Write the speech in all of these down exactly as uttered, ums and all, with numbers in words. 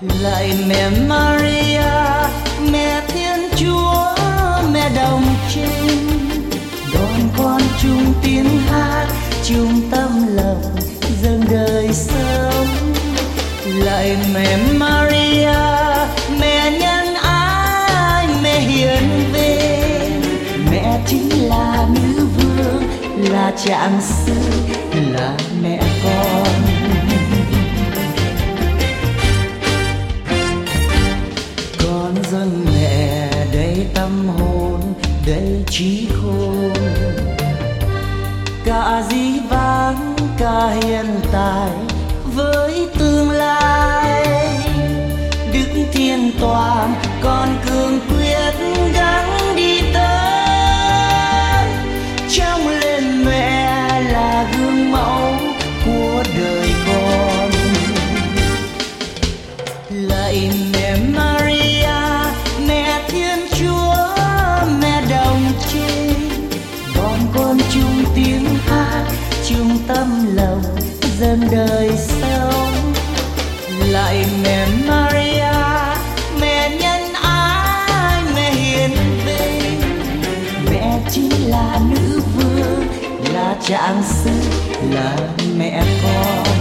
Lạy mẹ Maria, mẹ Thiên Chúa, mẹ đồng trinh, đón con chung tiếng hát, chung tâm lòng dâng đời sống. Lạy mẹ Maria, mẹ nhân ái, mẹ hiền vinh, mẹ chính là nữ vương, là trạng sư, là mẹ con. Con dâng mẹ đầy tâm hồn, đầy trí khôn, cả dĩ vãng cả hiện tại với tương lai. Đức Thiên Toàn con cương quyết gắng đi tới, trong lên mẹ là gương mẫu của đời con. Lạy mẹ Maria, mẹ Thiên Chúa, mẹ đồng trinh, đón con chung tiếng hát, chung tâm lòng dâng đời sống. Lạy mẹ Maria, mẹ nhân ái, mẹ hiền vinh, mẹ chính là nữ vương, là trạng sư, là mẹ con.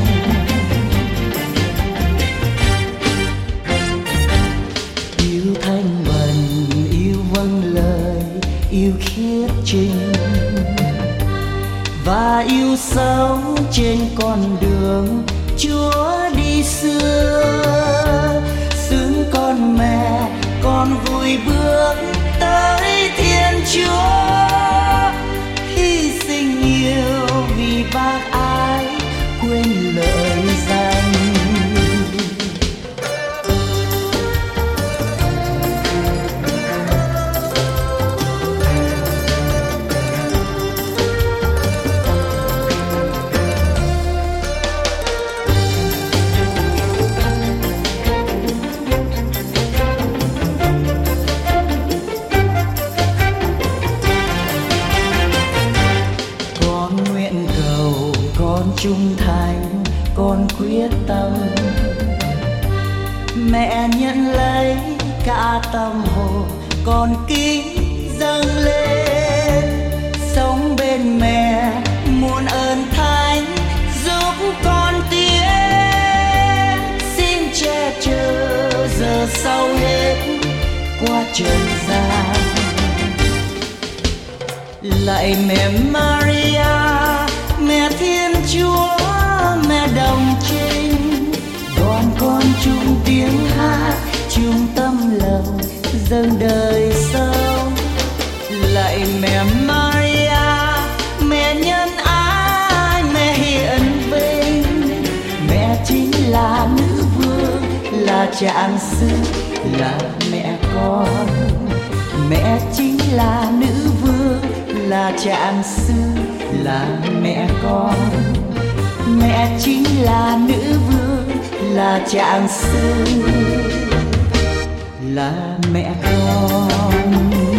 Yêu thanh bần, yêu vâng lời, yêu khiết trinh, và yêu sống trên con đường Chúa đi xưa. Xứng con mẹ, con vui bước tới Thiên Chúa, hy sinh nhiều vì bác ái, quên lời danh. Trung thành con quyết tâm, mẹ nhận lấy cả tâm hồn con kính dâng lên. Sống bên mẹ muôn ơn thánh giúp con tiến, xin che chở giờ sau hết qua trần gian. Lạy mẹ Maria, mẹ Thiên Chúa, mẹ đồng trinh, đón con chung tiếng hát, chung tâm lòng dâng đời sống. Lạy mẹ Maria, mẹ nhân ái, mẹ hiền vinh, mẹ chính là nữ vương, là trạng sư, là mẹ con. Mẹ chính là nữ vương, là trạng sư, là mẹ con. Mẹ chính là nữ vương, là trạng sư, là mẹ con.